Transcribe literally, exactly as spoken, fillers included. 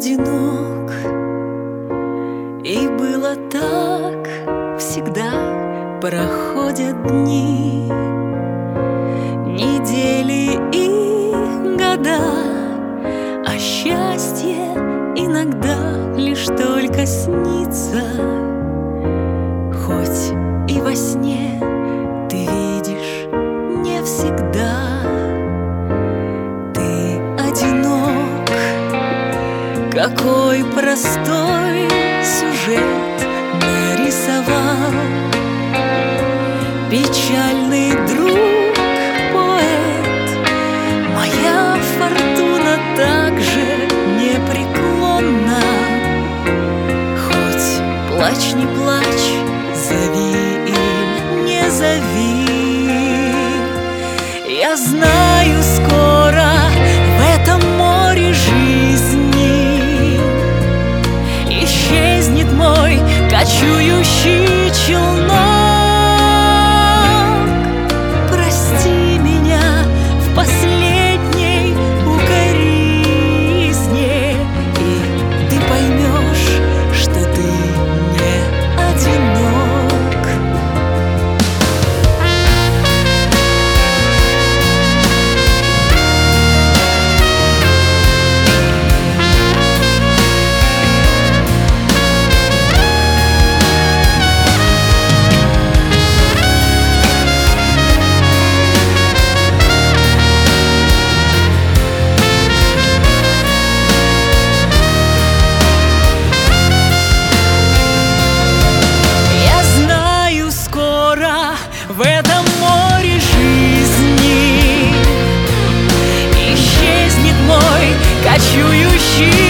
одинок, и было так всегда. Проходят дни, недели и года, а счастье иногда лишь только снится. Хоть и во сне ты видишь не всегда. Ты одинок, какой простой сюжет нарисовал печальный друг, поэт. Моя фортуна также непреклонна. Хоть плачь, не плачь, зови или не зови, я знаю, скоро в этом море жизни исчезнет мой кочующий челнок. Прости меня в последней укоризне, и ты поймешь, что ты не одинок. В этом море жизни исчезнет мой кочующий